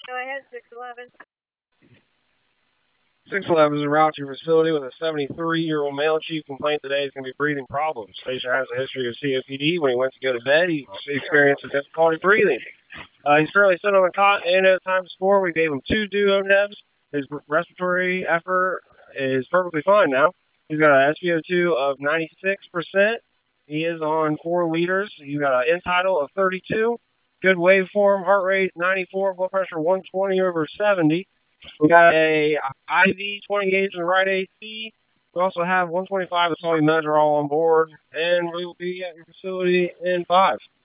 Go ahead, 611. 611 is en route to your facility with a 73-year-old male. Chief complaint today is going to be breathing problems. Patient has a history of COPD. When he went to go to bed, he experienced difficulty breathing. He's currently sitting on the cot, and at time score, we gave him 2 duo nebs. His respiratory effort is perfectly fine now. He's got an SpO2 of 96%. He is on 4 liters. He's got an end tidal of 32. Good waveform, heart rate 94, blood pressure 120 over 70. We got a IV 20 gauge and right AC. We also have 125 of solid measure all on board, and we will be at your facility in 5.